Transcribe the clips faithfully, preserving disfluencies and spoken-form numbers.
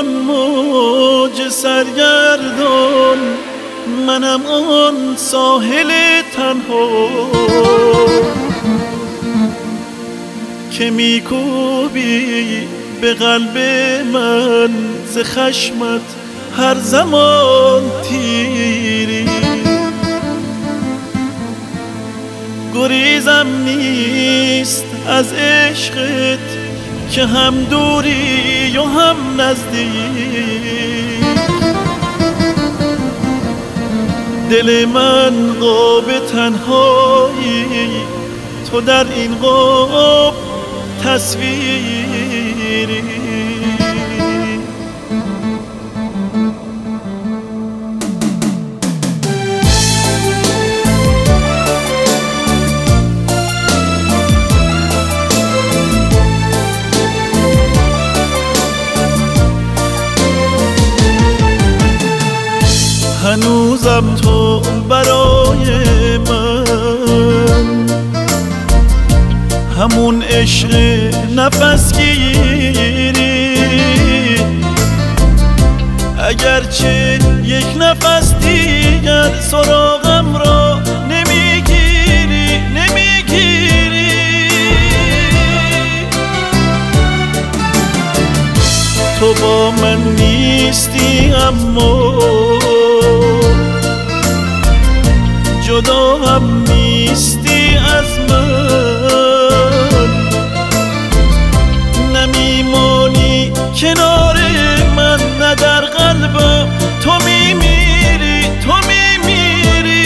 موج سرگردان، منم آن ساحل تنها که میکوبی به قلب من ز خشمت هر زمان تیری. گریزم نیست از عشقت که هم دوری و هم نزدیک. دل من قاب تنهایی، تو در این قاب تصویری. هنوزم تو برای من همون عشق نفس گیری، اگرچه یک نفس دیگر سراغم را نمیگیری نمیگیری. تو با من نیستی اما جدا هم نیستی از من، نمیمانی کنار من، نه در قلبم تو میمیری تو میمیری.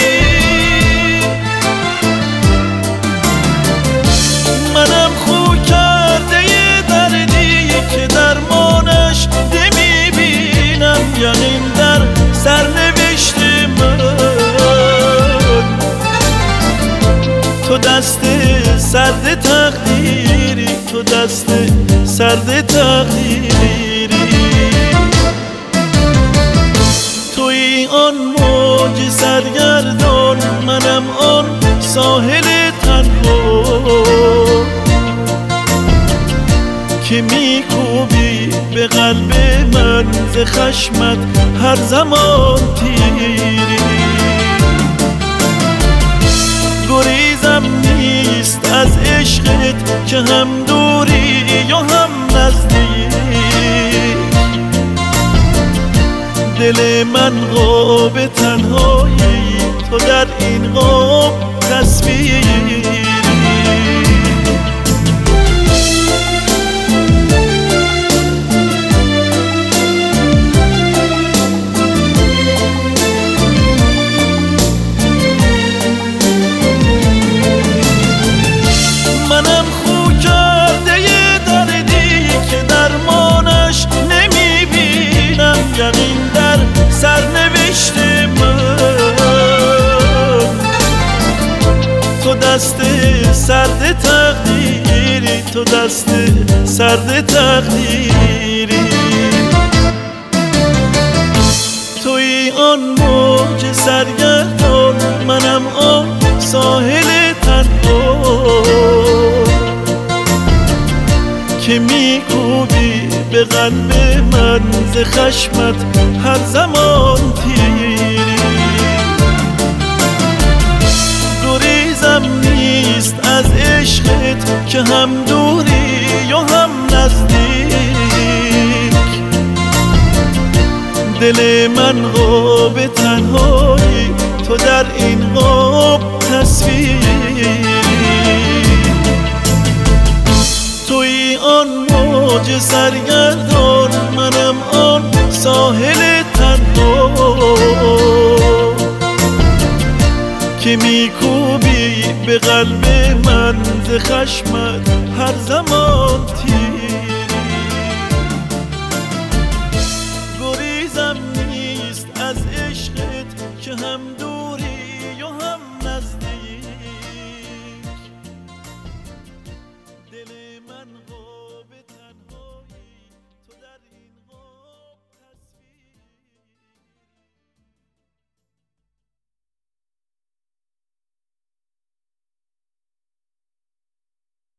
منم خو کرده یه دردی که درمانش نمیبینم، یقین در سرنوشت من. تو دست سرد تقدیری، تو دست سرد تقدیری. توی آن موج سرگردان، منم آن ساحل تنها که میکوبی به قلب من ز خشمت هر زمان تیری. گریزم نیست از عشقت که هم دوری یا هم نزدیک. دل من قاب تنهایی، تو در این قاب تصویری. یقین در سرنوشت من. تو دست سرد تقدیری، تو دست سرد تقدیری. توی آن موج سرگردان، منم آن ساحل تنها که میکوبی به قلب من ز خشمت هر زمان تیری. گریزم نیست از عشقت که هم دوری یا هم نزدیک. دل من قاب تنهایی، تو در این قاب تصویری. توی آن موج سرگردان، منم آن ساحل تنها که میکوبی به قلب من ز خشمت هر زمان تیری. گریزم نیست از عشقت که هم